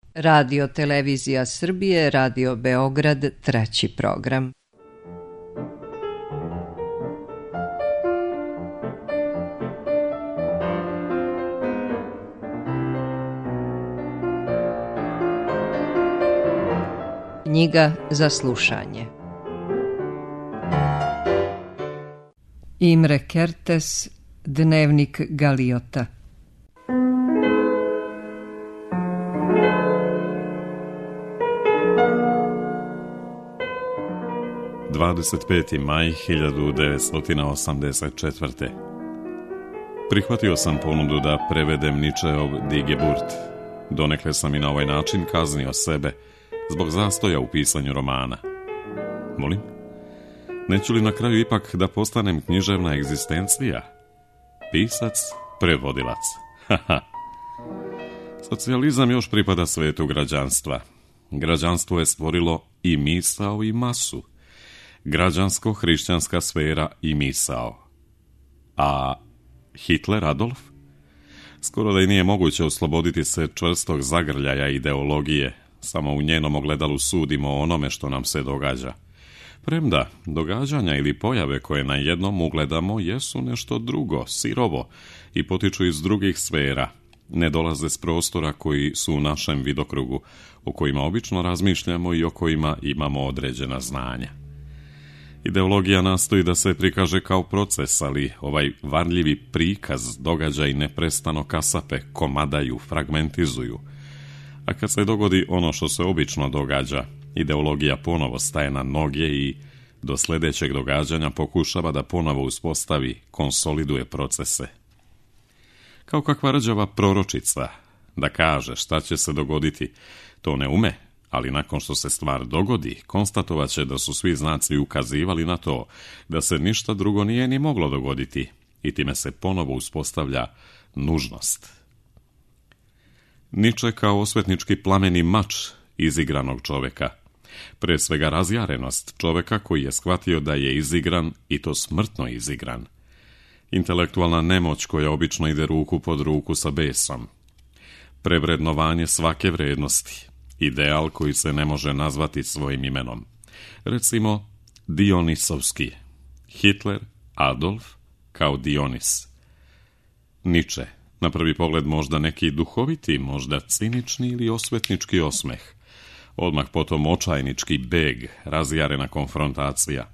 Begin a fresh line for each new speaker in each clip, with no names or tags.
Radio Televizija Srbije, Radio Beograd, 3. program. Knjiga za slušanje. Imre Kertész, Dnevnik Galiota.
25. maj 1984. Prihvatio sam ponudu da prevedem Nietzscheov Die Geburt. Donekle sam i na ovaj način kaznio sebe zbog zastoja u pisanju romana. Molim? Neću li na kraju ipak da postanem književna egzistencija? Pisac, prevodilac. Haha. Socijalizam još pripada svetu građanstva. Građanstvo je stvorilo i misao i masu. Građansko-hrišćanska sfera i misao. A Hitler, Adolf? Skoro da i nije moguće osloboditi se čvrstog zagrljaja ideologije, samo u njenom ogledalu sudimo o onome što nam se događa. Premda, događanja ili pojave koje na jednom ugledamo jesu nešto drugo, sirovo, i potiču iz drugih sfera, ne dolaze s prostora koji su u našem vidokrugu, o kojima obično razmišljamo i o kojima imamo određena znanja. Ideologija nastoji da se prikaže kao proces, ali ovaj varljivi prikaz događaj neprestano kasape, komadaju, fragmentizuju. A kad se dogodi ono što se obično događa, ideologija ponovo staje na noge i do sljedećeg događanja pokušava da ponovo uspostavi, konsoliduje procese. Kao kakva rđava proročica, da kaže šta će se dogoditi, to ne ume, ali nakon što se stvar dogodi, konstatovat će da su svi znaci ukazivali na to, da se ništa drugo nije ni moglo dogoditi i time se ponovo uspostavlja nužnost. Nietzsche kao osvetnički plameni mač izigranog čoveka, pre svega razjarenost čoveka koji je shvatio da je izigran i to smrtno izigran. Intelektualna nemoć koja obično ide ruku pod ruku sa besom. Prevrednovanje svake vrednosti. Ideal koji se ne može nazvati svojim imenom. Recimo, Dionisovski. Hitler, Adolf, kao Dionis. Nietzsche, na prvi pogled možda neki duhoviti, možda cinični ili osvetnički osmeh. Odmah potom očajnički beg, razjarena konfrontacija.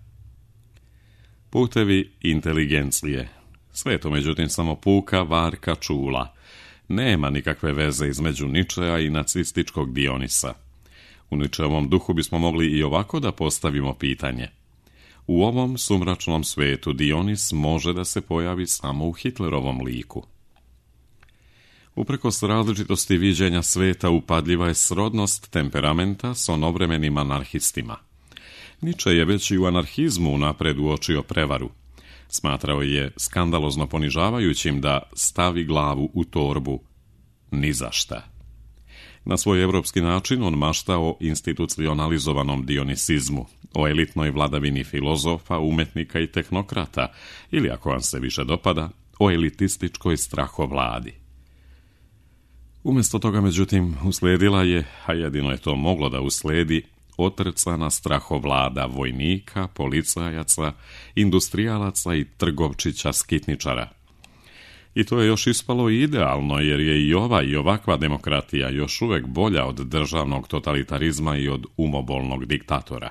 Putevi inteligencije. Sve to međutim samo puka varka čula. Nema nikakve veze između Nietzschea i nacističkog Dionisa. U Nietzscheovom duhu bismo mogli i ovako da postavimo pitanje. U ovom sumračnom svetu Dionis može da se pojavi samo u Hitlerovom liku. Uprkos različitosti viđenja sveta upadljiva je srodnost temperamenta s onovremenim anarhistima. Nietzsche je već i u anarhizmu napred uočio prevaru. Smatrao je skandalozno ponižavajućim da stavi glavu u torbu ni za šta. Na svoj evropski način on mašta o institucionalizovanom dionisizmu, o elitnoj vladavini filozofa, umetnika i tehnokrata, ili ako vam se više dopada, o elitističkoj strahovladi. Umjesto toga, međutim, uslijedila je, a jedino je to moglo da usledi, otrcana strahovlada vojnika, policajaca, industrijalaca i trgovčića skitničara. I to je još ispalo idealno, jer je i ova i ovakva demokratija još uvek bolja od državnog totalitarizma i od umobolnog diktatora.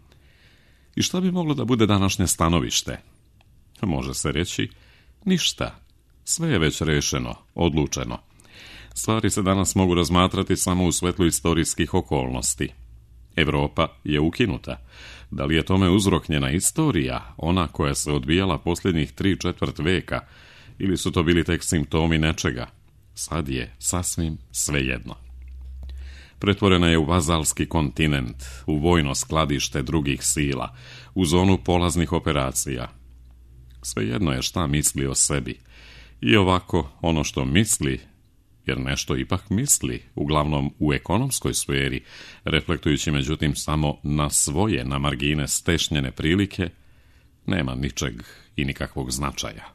I šta bi moglo da bude današnje stanovište? Može se reći, ništa. Sve je već rešeno, odlučeno. Stvari se danas mogu razmatrati samo u svetlu istorijskih okolnosti. Evropa je ukinuta. Da li je tome uzrok njena istorija, ona koja se odvijala posljednjih 3/4 veka, ili su to bili tek simptomi nečega? Sad je sasvim svejedno. Pretvorena je u vazalski kontinent, u vojno skladište drugih sila, u zonu polaznih operacija. Svejedno je šta misli o sebi. I ovako, ono što misli, jer nešto ipak misli, uglavnom u ekonomskoj sferi, reflektujući međutim samo na svoje, na margine stešnjene prilike, nema ničeg i nikakvog značaja.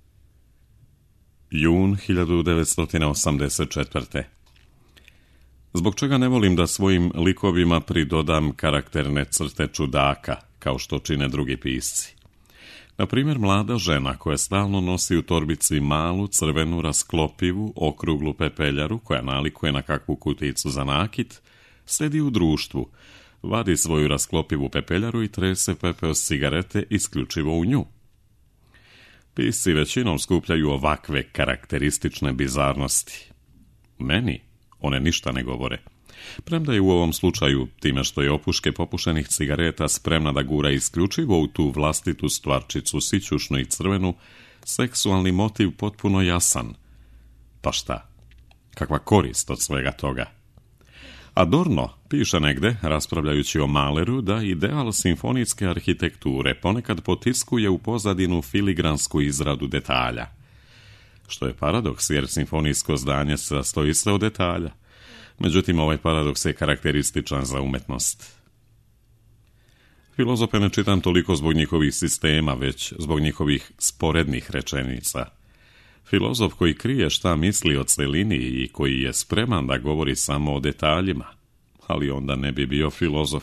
Jun 1984. Zbog čega ne volim da svojim likovima pridodam karakterne crte čudaka, kao što čine drugi pisci. Na primjer, mlada žena koja stalno nosi u torbici malu, crvenu, rasklopivu, okruglu pepeljaru, koja nalikuje na kakvu kuticu za nakit, sedi u društvu, vadi svoju rasklopivu pepeljaru i trese pepeo s cigarete isključivo u nju. Pisci većinom skupljaju ovakve karakteristične bizarnosti. Meni one ništa ne govore. Premda je u ovom slučaju, time što je opuške popušenih cigareta spremna da gura isključivo u tu vlastitu stvarčicu sićušnu i crvenu, seksualni motiv potpuno jasan. Pa šta? Kakva korist od svega toga? Adorno piše negde, raspravljajući o Mahleru, da ideal simfonijske arhitekture ponekad potiskuje u pozadinu filigransku izradu detalja. Što je paradoks, jer simfonijsko zdanje sastoji se od detalja. Međutim, ovaj paradoks je karakterističan za umetnost. Filozofe ne čitam toliko zbog njihovih sistema, već zbog njihovih sporednih rečenica. Filozof koji krije šta misli o celini i koji je spreman da govori samo o detaljima, ali onda ne bi bio filozof.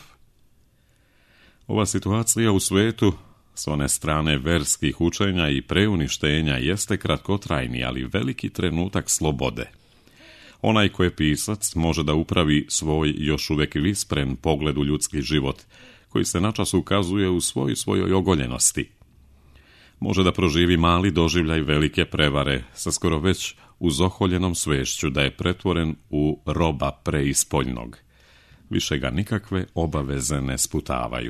Ova situacija u svetu, s one strane verskih učenja i preuništenja, jeste kratkotrajni, ali veliki trenutak slobode. Onaj ko je pisac može da upravi svoj još uvek vispren pogled u ljudski život, koji se načas ukazuje u svojoj ogoljenosti. Može da proživi mali doživljaj velike prevare sa skoro već uzoholjenom svešću da je pretvoren u roba preispoljnog. Više ga nikakve obaveze ne sputavaju.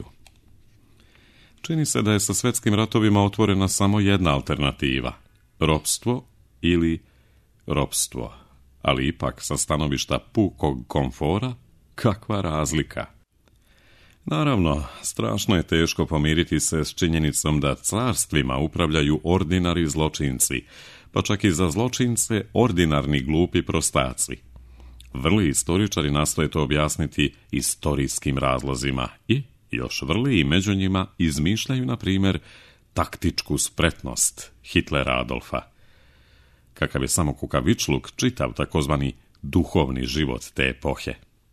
Čini se da je sa svetskim ratovima otvorena samo jedna alternativa – ropstvo ili ropstvo. Ali ipak sa stanovišta pukog komfora, kakva razlika? Naravno, strašno je teško pomiriti se s činjenicom da carstvima upravljaju ordinari zločinci, pa čak i za zločince ordinarni glupi prostaci. Vrli istoričari nastoje to objasniti istorijskim razlozima i još vrli i među njima izmišljaju, na primjer, taktičku spretnost Hitlera Adolfa. Kakav je samo kukavičluk čitav takozvani duhovni život te epohe.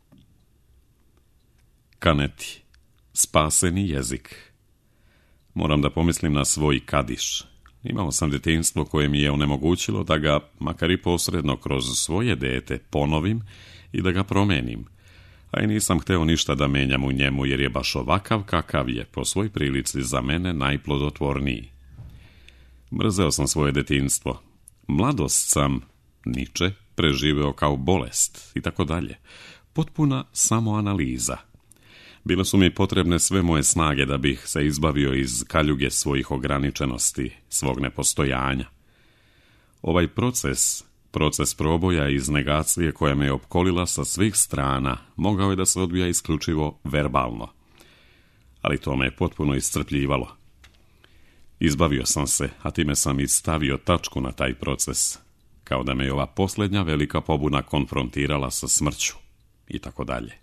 Kaneti. Spaseni jezik. Moram da pomislim na svoj kadiš. Imao sam detinjstvo koje mi je onemogućilo da ga, makar i posredno kroz svoje dete, ponovim i da ga promenim. A i nisam hteo ništa da menjam u njemu, jer je baš ovakav kakav je po svoj prilici za mene najplodotvorniji. Mrzeo sam svoje detinjstvo. Mladost sam, Niče, preživeo kao bolest i tako dalje. Potpuna samoanaliza. Bile su mi potrebne sve moje snage da bih se izbavio iz kaljuge svojih ograničenosti, svog nepostojanja. Ovaj proces proboja iz negacije koja me je opkolila sa svih strana, mogao je da se odvija isključivo verbalno. Ali to me je potpuno iscrpljivalo. Izbavio sam se, a time sam i stavio tačku na taj proces, kao da me je ova posljednja velika pobuna konfrontirala sa smrću, i tako dalje.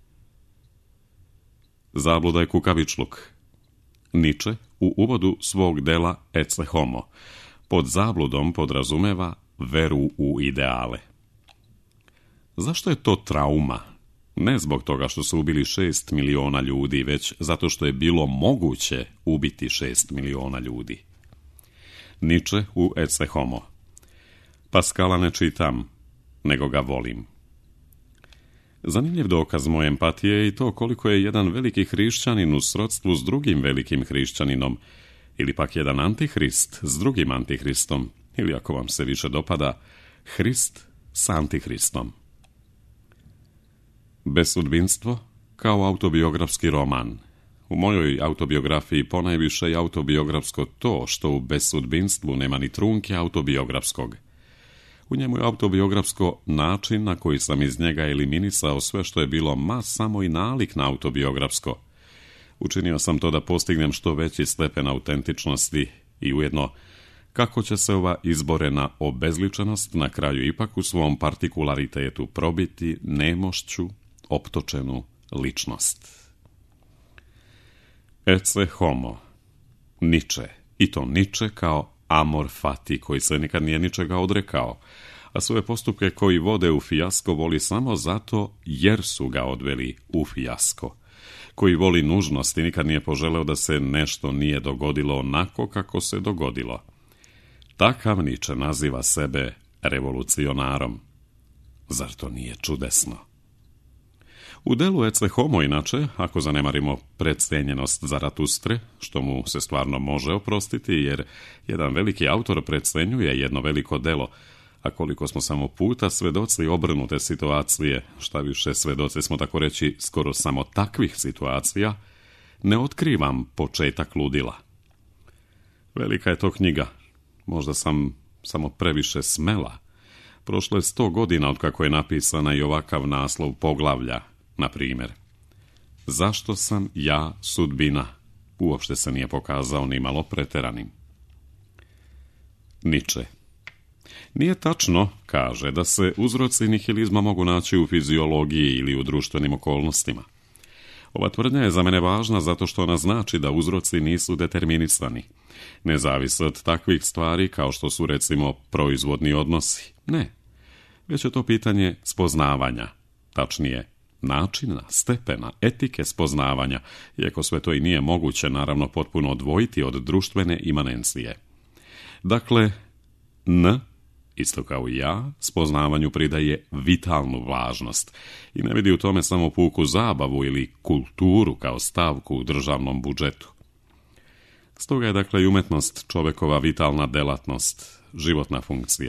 Zabluda je kukavičluk. Niče u uvodu svog dela Ecce Homo pod zabludom podrazumeva veru u ideale. Zašto je to trauma? Ne zbog toga što su ubili 6 miliona ljudi, već zato što je bilo moguće ubiti 6 miliona ljudi. Niče u Ecce Homo. Paskala ne čitam, nego ga volim. Zanimljiv dokaz moje empatije je i to koliko je jedan veliki hrišćanin u srodstvu s drugim velikim hrišćaninom, ili pak jedan antihrist s drugim antihristom, ili ako vam se više dopada, Hrist s antihristom. Bezsudbinstvo kao autobiografski roman. U mojoj autobiografiji ponajviše je autobiografsko to što u bezsudbinstvu nema ni trunke autobiografskog. U njemu je autobiografsko način na koji sam iz njega eliminisao sve što je bilo samo i nalik na autobiografsko. Učinio sam to da postignem što veći stepen autentičnosti i ujedno kako će se ova izborena obezličenost na kraju ipak u svom partikularitetu probiti nemošću optočenu ličnost. Ecce Homo. Niče. I to Niče kao amor fati, koji se nikad nije ničega odrekao, a svoje postupke koji vode u fijasko voli samo zato jer su ga odveli u fijasko, koji voli nužnost i nikad nije poželeo da se nešto nije dogodilo onako kako se dogodilo. Takav Nietzsche naziva sebe revolucionarom. Zar to nije čudesno? U delu Ecce Homo, inače, ako zanemarimo precenjenost Zaratustre, što mu se stvarno može oprostiti, jer jedan veliki autor precenjuje jedno veliko delo, a koliko smo samo puta svedoci obrnute situacije, šta više svedoci smo tako reći skoro samo takvih situacija, ne otkrivam početak ludila. Velika je to knjiga, možda sam samo previše smela. Prošlo je 100 godina od kako je napisana i ovakav naslov poglavlja, na primjer. Zašto sam ja sudbina? Uopšte se nije pokazao ni malo preteranim. Nietzsche. Nije tačno, kaže, da se uzroci nihilizma mogu naći u fiziologiji ili u društvenim okolnostima. Ova tvrdnja je za mene važna zato što ona znači da uzroci nisu determinisani. Ne zavise od takvih stvari kao što su recimo proizvodni odnosi. Ne. Već je to pitanje spoznavanja. Tačnije, načina, stepena, etike spoznavanja, iako sve to i nije moguće naravno potpuno odvojiti od društvene imanencije. Dakle, isto kao i ja, spoznavanju pridaje vitalnu važnost i ne vidi u tome samo puku zabavu ili kulturu kao stavku u državnom budžetu. Stoga je dakle i umetnost čovekova vitalna delatnost, životna funkcija.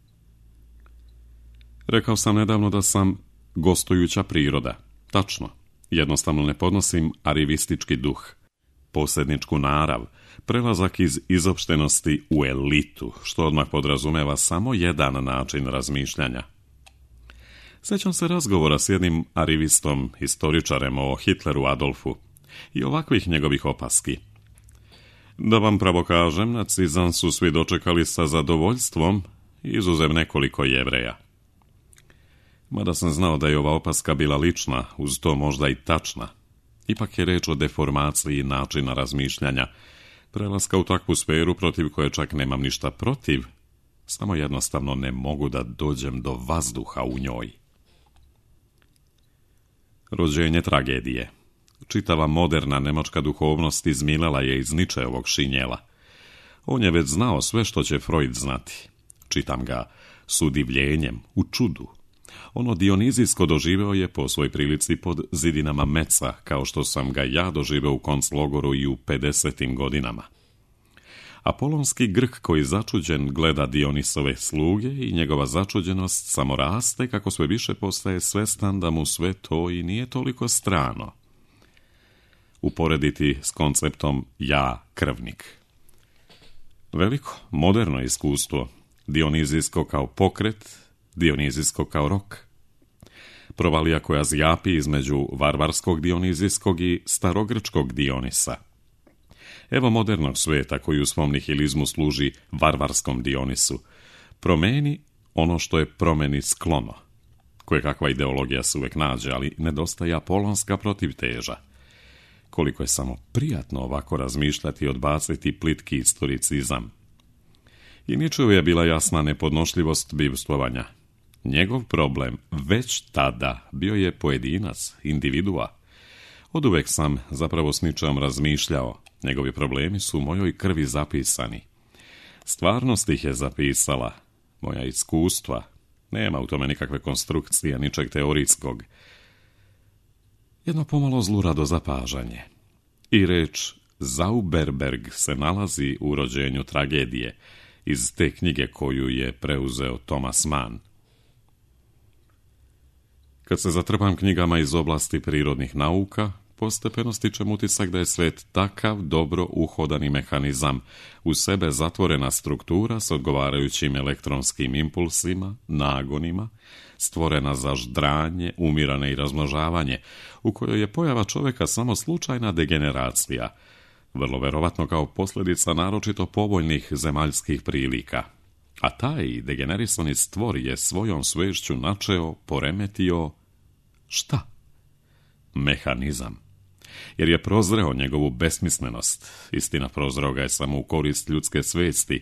Rekao sam nedavno da sam gostujuća priroda. Tačno, jednostavno ne podnosim arivistički duh, posredničku narav, prelazak iz izopštenosti u elitu, što odmah podrazumeva samo jedan način razmišljanja. Sjećam se razgovora s jednim arivistom, historičarem o Hitleru Adolfu i ovakvih njegovih opaski. Da vam pravo kažem, nacizam su svi dočekali sa zadovoljstvom, izuzev nekoliko Jevreja. Mada sam znao da je ova opaska bila lična, uz to možda i tačna. Ipak je reč o deformaciji načina razmišljanja, prelaska u takvu sferu protiv koje čak nemam ništa protiv, samo jednostavno ne mogu da dođem do vazduha u njoj. Rođenje tragedije. Čitava moderna nemačka duhovnost izmilela je iz Nietzscheovog šinjela. On je već znao sve što će Freud znati. Čitam ga s udivljenjem, u čudu. Ono dionizijsko doživeo je po svoj prilici pod zidinama Meca, kao što sam ga ja doživeo u konclogoru i u 50. godinama. Apolonski Grk koji začuđen gleda Dionisove sluge i njegova začuđenost samo raste kako sve više postaje svestan da mu sve to i nije toliko strano. Uporediti s konceptom ja krvnik. Veliko, moderno iskustvo, dionizijsko kao pokret, dionizijsko kao rok. Provalija koja zjapi između varvarskog dionizijskog i starogrčkog Dionisa. Evo modernog svijeta koji u svom nihilizmu služi varvarskom Dionisu. Promeni ono što je promeni sklono. Koje kakva ideologija se uvek nađe, ali nedostaje apolonska protivteža. Koliko je samo prijatno ovako razmišljati i odbaciti plitki historicizam. I Nietzscheu je bila jasna nepodnošljivost bivstvovanja. Njegov problem već tada bio je pojedinac, individua. Oduvek sam zapravo s Nietzscheom razmišljao. Njegovi problemi su u mojoj krvi zapisani. Stvarnost ih je zapisala. Moja iskustva. Nema u tome nikakve konstrukcije, ničeg teorijskog. Jedno pomalo zlurado zapažanje. I reč Zauberberg se nalazi u rođenju tragedije iz te knjige koju je preuzeo Thomas Mann. Kad se zatrpam knjigama iz oblasti prirodnih nauka, postepeno stičem utisak da je svet takav dobro uhodani mehanizam, u sebe zatvorena struktura s odgovarajućim elektronskim impulsima, nagonima, stvorena za ždranje, umirane i razmnožavanje, u kojoj je pojava čovjeka samo slučajna degeneracija, vrlo verovatno kao posljedica naročito povoljnih zemaljskih prilika. A taj degenerisani stvor je svojom svešću načeo, poremetio, šta? Mehanizam. Jer je prozreo njegovu besmislenost. Istina, prozreo ga je samo u korist ljudske svesti,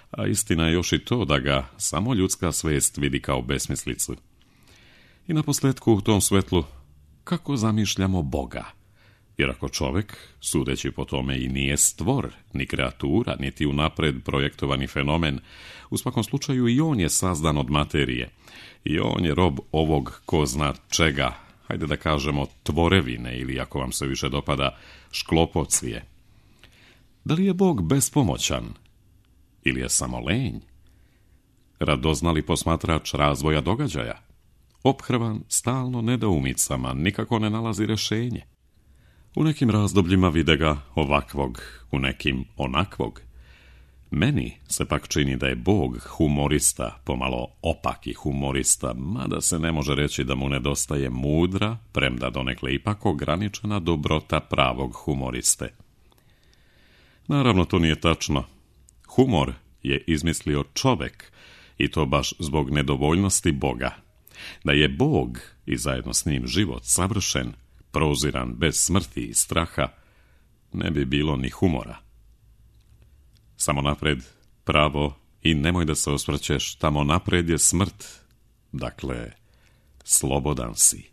a istina je još i to da ga samo ljudska svijest vidi kao besmislicu. I naposljetku u tom svetlu, kako zamišljamo Boga? Jer ako čovjek, sudeći po tome, i nije stvor, ni kreatura, niti unapred projektovani fenomen, u svakom slučaju i on je sazdan od materije. I on je rob ovog ko zna čega, hajde da kažemo tvorevine ili, ako vam se više dopada, šklopocvije. Da li je Bog bespomoćan? Ili je samo lenj? Radoznali posmatrač razvoja događaja? Ophrvan stalno nedoumicama, nikako ne nalazi rješenje. U nekim razdobljima vide ga ovakvog, u nekim onakvog. Meni se pak čini da je Bog humorista, pomalo opaki humorista, mada se ne može reći da mu nedostaje mudra, premda donekle ipak ograničena dobrota pravog humoriste. Naravno, to nije tačno. Humor je izmislio čovek, i to baš zbog nedovoljnosti Boga. Da je Bog i zajedno s njim život savršen, proziran bez smrti i straha, ne bi bilo ni humora. Samo napred, pravo, i nemoj da se osvrćeš, tamo napred je smrt, dakle, slobodan si.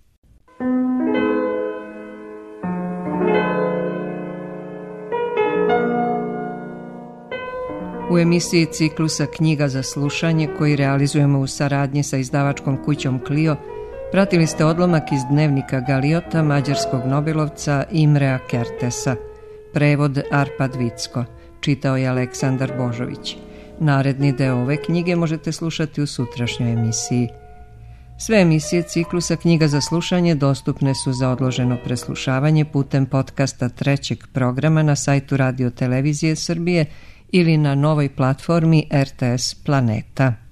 U emisiji ciklusa Knjiga za slušanje, koji realizujemo u saradnji sa izdavačkom kućom Clio, pratili ste odlomak iz dnevnika Galiota mađarskog nobelovca Imrea Kertesa. Prevod Arpad Vicko. Čitao je Aleksandar Božović. Naredni deo ove knjige možete slušati u sutrašnjoj emisiji. Sve emisije ciklusa Knjiga za slušanje dostupne su za odloženo preslušavanje putem podcasta trećeg programa na sajtu Radio Televizije Srbije ili na novoj platformi RTS Planeta.